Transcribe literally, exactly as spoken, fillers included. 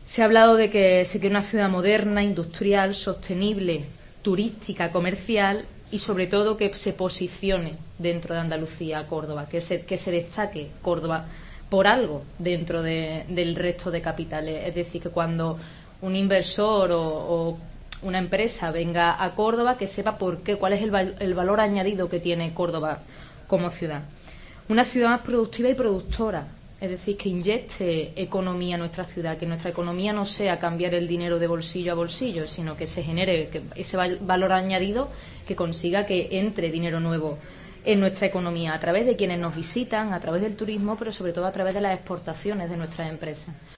Se ha hablado de que se quiere una ciudad moderna, industrial, sostenible, turística, comercial y, sobre todo, que se posicione dentro de Andalucía, Córdoba, que se, que se destaque Córdoba por algo dentro de, del resto de capitales. Es decir, que cuando un inversor o, o una empresa venga a Córdoba, que sepa por qué, cuál es el, el valor añadido que tiene Córdoba como ciudad. Una ciudad más productiva y productora. Es decir, que inyecte economía a nuestra ciudad, que nuestra economía no sea cambiar el dinero de bolsillo a bolsillo, sino que se genere que ese valor añadido que consiga que entre dinero nuevo en nuestra economía a través de quienes nos visitan, a través del turismo, pero sobre todo a través de las exportaciones de nuestras empresas.